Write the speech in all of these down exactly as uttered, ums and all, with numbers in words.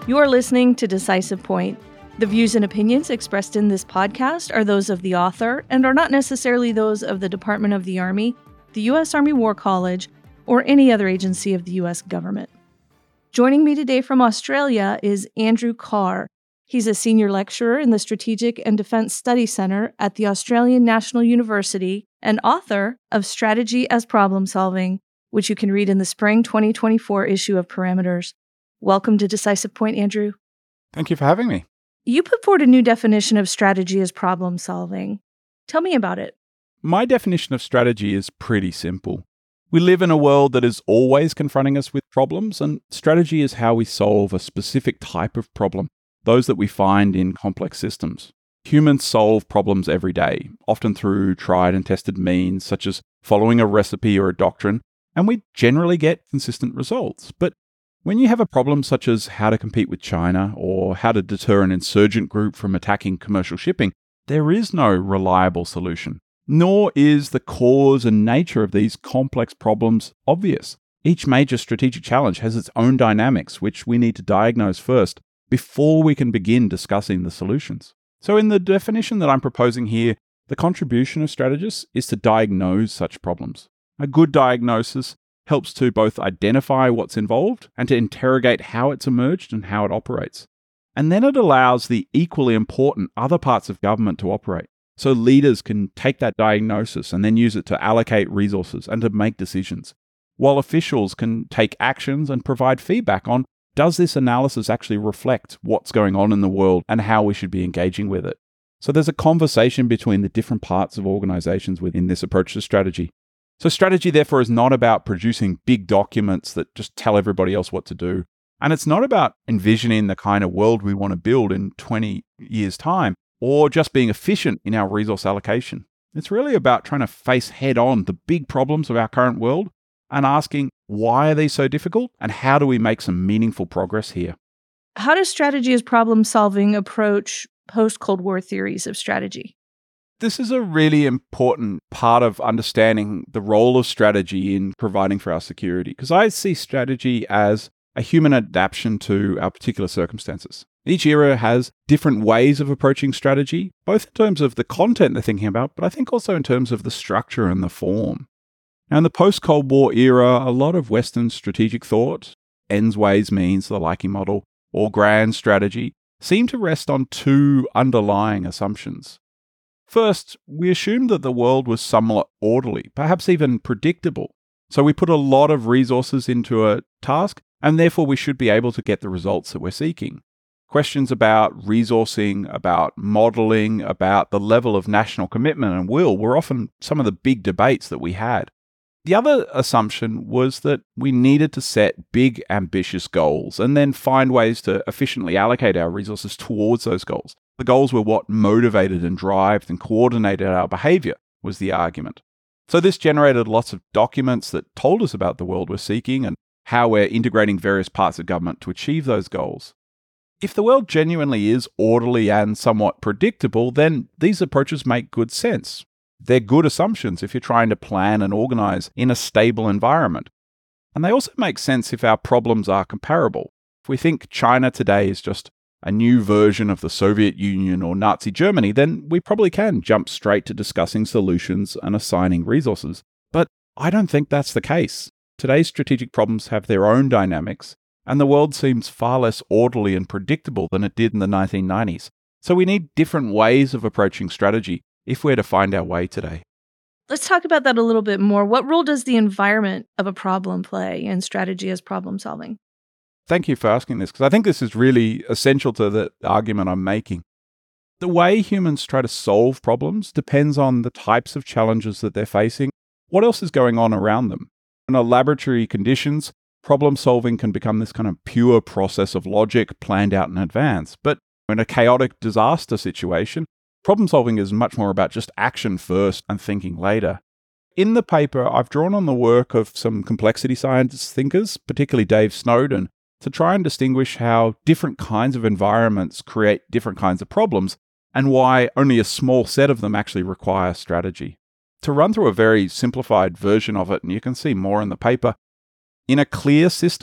You are listening to Decisive Point. The views and opinions expressed in this podcast are those of the author and are not necessarily those of the Department of the Army, the U S Army War College, or any other agency of the U S government. Joining me today from Australia is Andrew Carr. He's a senior lecturer in the Strategic and Defense Studies Center at the Australian National University and author of Strategy as Problem Solving, which you can read in the spring twenty twenty-four issue of Parameters. Welcome to Decisive Point, Andrew. Thank you for having me. You put forward a new definition of strategy as problem solving. Tell me about it. My definition of strategy is pretty simple. We live in a world that is always confronting us with problems, and strategy is how we solve a specific type of problem, those that we find in complex systems. Humans solve problems every day, often through tried and tested means, such as following a recipe or a doctrine, and we generally get consistent results. But when you have a problem such as how to compete with China or how to deter an insurgent group from attacking commercial shipping, there is no reliable solution. Nor is the cause and nature of these complex problems obvious. Each major strategic challenge has its own dynamics, which we need to diagnose first before we can begin discussing the solutions. So in the definition that I'm proposing here, the contribution of strategists is to diagnose such problems. A good diagnosis helps to both identify what's involved and to interrogate how it's emerged and how it operates. And then it allows the equally important other parts of government to operate. So leaders can take that diagnosis and then use it to allocate resources and to make decisions, while officials can take actions and provide feedback on, does this analysis actually reflect what's going on in the world and how we should be engaging with it? So there's a conversation between the different parts of organizations within this approach to strategy. So strategy, therefore, is not about producing big documents that just tell everybody else what to do. And it's not about envisioning the kind of world we want to build in twenty years' time, or just being efficient in our resource allocation. It's really about trying to face head-on the big problems of our current world and asking, why are these so difficult, and how do we make some meaningful progress here? How does strategy as problem solving approach post-Cold War theories of strategy? This is a really important part of understanding the role of strategy in providing for our security, because I see strategy as a human adaptation to our particular circumstances. Each era has different ways of approaching strategy, both in terms of the content they're thinking about, but I think also in terms of the structure and the form. Now, in the post-Cold War era, a lot of Western strategic thought, ends, ways, means, the Likey model, or grand strategy, seem to rest on two underlying assumptions. First, we assumed that the world was somewhat orderly, perhaps even predictable. So we put a lot of resources into a task, and therefore we should be able to get the results that we're seeking. Questions about resourcing, about modeling, about the level of national commitment and will were often some of the big debates that we had. The other assumption was that we needed to set big, ambitious goals and then find ways to efficiently allocate our resources towards those goals. The goals were what motivated and drove and coordinated our behavior, was the argument. So this generated lots of documents that told us about the world we're seeking and how we're integrating various parts of government to achieve those goals. If the world genuinely is orderly and somewhat predictable, then these approaches make good sense. They're good assumptions if you're trying to plan and organize in a stable environment. And they also make sense if our problems are comparable. If we think China today is just a new version of the Soviet Union or Nazi Germany, then we probably can jump straight to discussing solutions and assigning resources. But I don't think that's the case. Today's strategic problems have their own dynamics, and the world seems far less orderly and predictable than it did in the nineteen nineties. So we need different ways of approaching strategy if we're to find our way today. Let's talk about that a little bit more. What role does the environment of a problem play in strategy as problem solving? Thank you for asking this, because I think this is really essential to the argument I'm making. The way humans try to solve problems depends on the types of challenges that they're facing, what else is going on around them. In a laboratory conditions, problem solving can become this kind of pure process of logic planned out in advance. But in a chaotic disaster situation, problem solving is much more about just action first and thinking later. In the paper, I've drawn on the work of some complexity science thinkers, particularly Dave Snowden, to try and distinguish how different kinds of environments create different kinds of problems and why only a small set of them actually require strategy. To run through a very simplified version of it, and you can see more in the paper, in a clear system,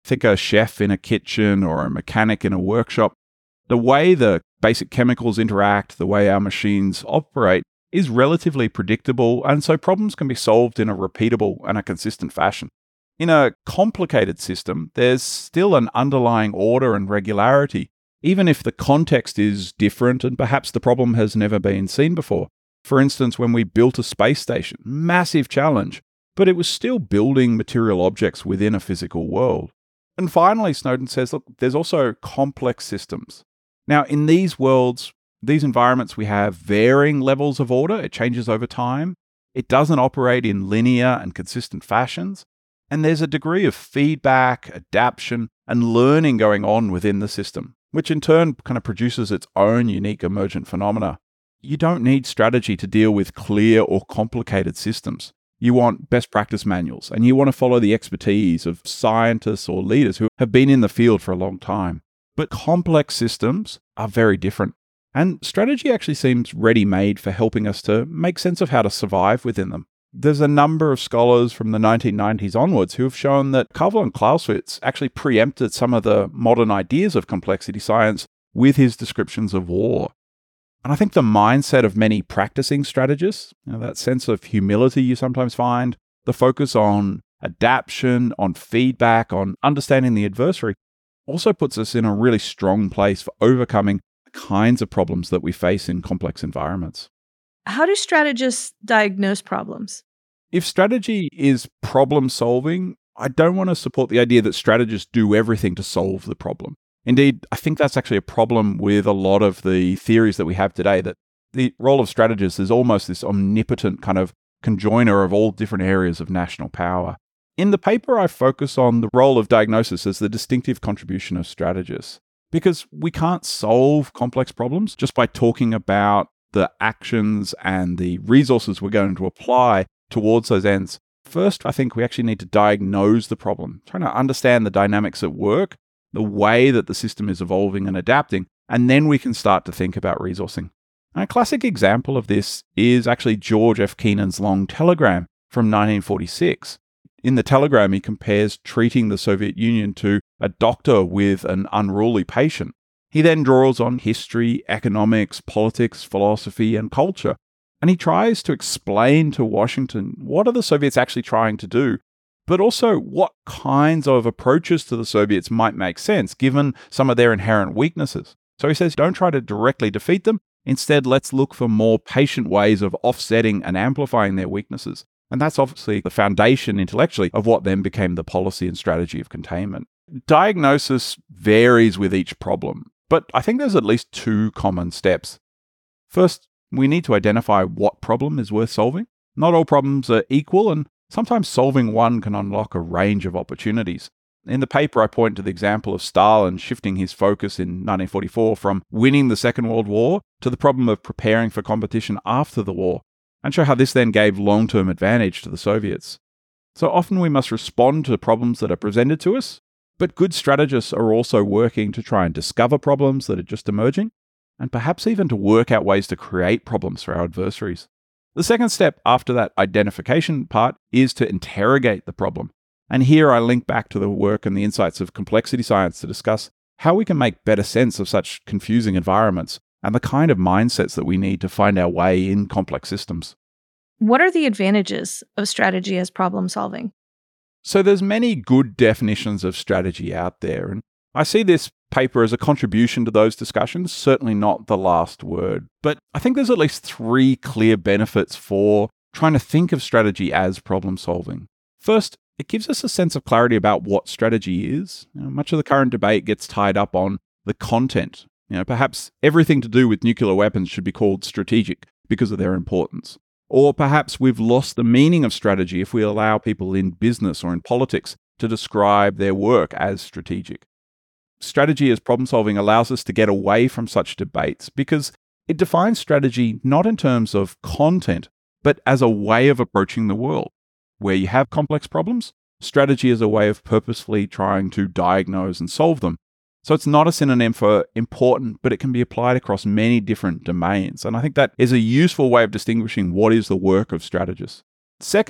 Think a chef in a kitchen or a mechanic in a workshop. The way the basic chemicals interact, the way our machines operate, is relatively predictable, and so problems can be solved in a repeatable and a consistent fashion. In a complicated system, there's still an underlying order and regularity, even if the context is different and perhaps the problem has never been seen before. For instance, when we built a space station, massive challenge, but it was still building material objects within a physical world. And finally, Snowden says, look, there's also complex systems. Now, in these worlds, these environments, we have varying levels of order. It changes over time. It doesn't operate in linear and consistent fashions. And there's a degree of feedback, adaptation, and learning going on within the system, which in turn kind of produces its own unique emergent phenomena. You don't need strategy to deal with clear or complicated systems. You want best practice manuals, and you want to follow the expertise of scientists or leaders who have been in the field for a long time. But complex systems are very different. And strategy actually seems ready-made for helping us to make sense of how to survive within them. There's a number of scholars from the nineteen nineties onwards who have shown that Carville and Clausewitz actually preempted some of the modern ideas of complexity science with his descriptions of war. And I think the mindset of many practicing strategists, you know, that sense of humility you sometimes find, the focus on adaptation, on feedback, on understanding the adversary, also puts us in a really strong place for overcoming the kinds of problems that we face in complex environments. How do strategists diagnose problems? If strategy is problem solving, I don't want to support the idea that strategists do everything to solve the problem. Indeed, I think that's actually a problem with a lot of the theories that we have today, that the role of strategists is almost this omnipotent kind of conjoiner of all different areas of national power. In the paper, I focus on the role of diagnosis as the distinctive contribution of strategists, because we can't solve complex problems just by talking about the actions and the resources we're going to apply towards those ends. First, I think we actually need to diagnose the problem, trying to understand the dynamics at work, the way that the system is evolving and adapting, and then we can start to think about resourcing. And a classic example of this is actually George F. Kennan's long telegram from nineteen forty-six. In the telegram, he compares treating the Soviet Union to a doctor with an unruly patient. He then draws on history, economics, politics, philosophy, and culture, and he tries to explain to Washington what are the Soviets actually trying to do, but also what kinds of approaches to the Soviets might make sense given some of their inherent weaknesses. So he says, don't try to directly defeat them. Instead, let's look for more patient ways of offsetting and amplifying their weaknesses. And that's obviously the foundation intellectually of what then became the policy and strategy of containment. Diagnosis varies with each problem, but I think there's at least two common steps. First, we need to identify what problem is worth solving. Not all problems are equal, and sometimes solving one can unlock a range of opportunities. In the paper, I point to the example of Stalin shifting his focus in nineteen forty-four from winning the Second World War to the problem of preparing for competition after the war, and show how this then gave long-term advantage to the Soviets. So often we must respond to problems that are presented to us, but good strategists are also working to try and discover problems that are just emerging, and perhaps even to work out ways to create problems for our adversaries. The second step after that identification part is to interrogate the problem. And here I link back to the work and the insights of complexity science to discuss how we can make better sense of such confusing environments and the kind of mindsets that we need to find our way in complex systems. What are the advantages of strategy as problem solving? So there's many good definitions of strategy out there, and I see this paper as a contribution to those discussions, certainly not the last word. But I think there's at least three clear benefits for trying to think of strategy as problem solving. First, it gives us a sense of clarity about what strategy is. You know, much of the current debate gets tied up on the content. You know, perhaps everything to do with nuclear weapons should be called strategic because of their importance. Or perhaps we've lost the meaning of strategy if we allow people in business or in politics to describe their work as strategic. Strategy as problem solving allows us to get away from such debates because it defines strategy not in terms of content, but as a way of approaching the world. Where you have complex problems, strategy is a way of purposefully trying to diagnose and solve them. So it's not a synonym for important, but it can be applied across many different domains. And I think that is a useful way of distinguishing what is the work of strategists. Second,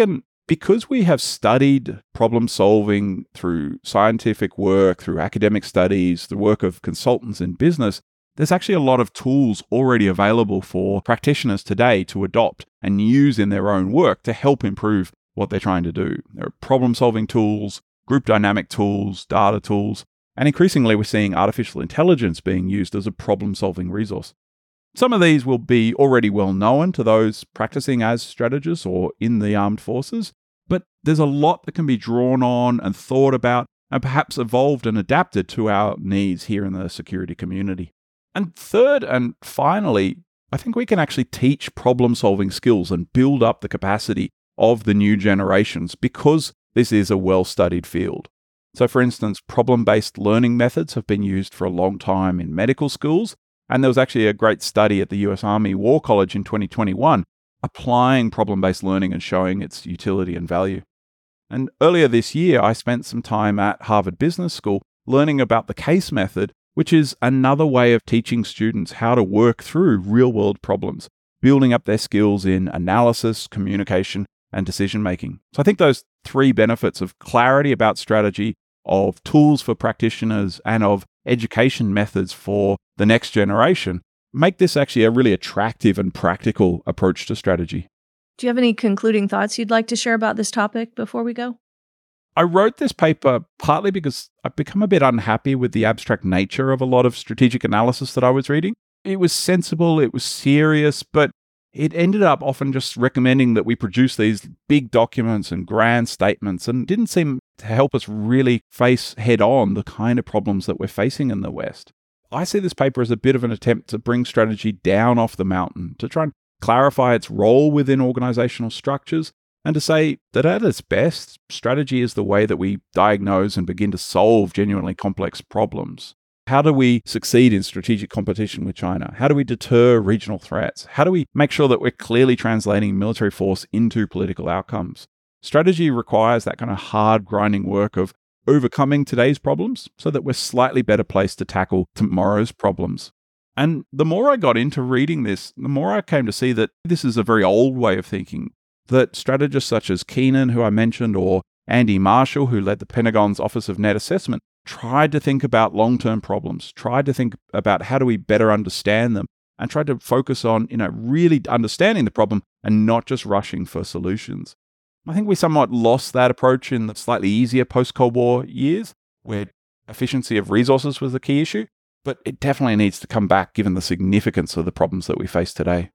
because we have studied problem solving through scientific work, through academic studies, the work of consultants in business, there's actually a lot of tools already available for practitioners today to adopt and use in their own work to help improve what they're trying to do. There are problem-solving tools, group dynamic tools, data tools, and increasingly we're seeing artificial intelligence being used as a problem-solving resource. Some of these will be already well known to those practicing as strategists or in the armed forces, but there's a lot that can be drawn on and thought about and perhaps evolved and adapted to our needs here in the security community. And third and finally, I think we can actually teach problem-solving skills and build up the capacity of the new generations because this is a well-studied field. So for instance, problem-based learning methods have been used for a long time in medical schools, and there was actually a great study at the U S Army War College in twenty twenty-one applying problem-based learning and showing its utility and value. And earlier this year, I spent some time at Harvard Business School learning about the CASE method, which is another way of teaching students how to work through real-world problems, building up their skills in analysis, communication, and decision-making. So I think those three benefits of clarity about strategy, of tools for practitioners, and of education methods for the next generation make this actually a really attractive and practical approach to strategy. Do you have any concluding thoughts you'd like to share about this topic before we go? I wrote this paper partly because I've become a bit unhappy with the abstract nature of a lot of strategic analysis that I was reading. It was sensible, it was serious, but it ended up often just recommending that we produce these big documents and grand statements and didn't seem to help us really face head on the kind of problems that we're facing in the West. I see this paper as a bit of an attempt to bring strategy down off the mountain, to try and clarify its role within organizational structures, and to say that at its best, strategy is the way that we diagnose and begin to solve genuinely complex problems. How do we succeed in strategic competition with China? How do we deter regional threats? How do we make sure that we're clearly translating military force into political outcomes? Strategy requires that kind of hard, grinding work of overcoming today's problems so that we're slightly better placed to tackle tomorrow's problems. And the more I got into reading this, the more I came to see that this is a very old way of thinking, that strategists such as Keenan, who I mentioned, or Andy Marshall, who led the Pentagon's Office of Net Assessment, tried to think about long-term problems, tried to think about how do we better understand them, and tried to focus on, you know, really understanding the problem and not just rushing for solutions. I think we somewhat lost that approach in the slightly easier post-Cold War years, where efficiency of resources was the key issue, but it definitely needs to come back given the significance of the problems that we face today.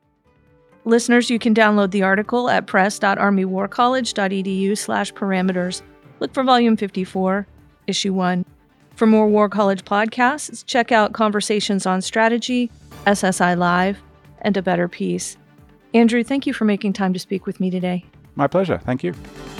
Listeners, you can download the article at press.armywarcollege.edu slash parameters. Look for volume fifty-four, issue one. For more War College podcasts, check out Conversations on Strategy, S S I Live, and A Better Peace. Andrew, thank you for making time to speak with me today. My pleasure. Thank you.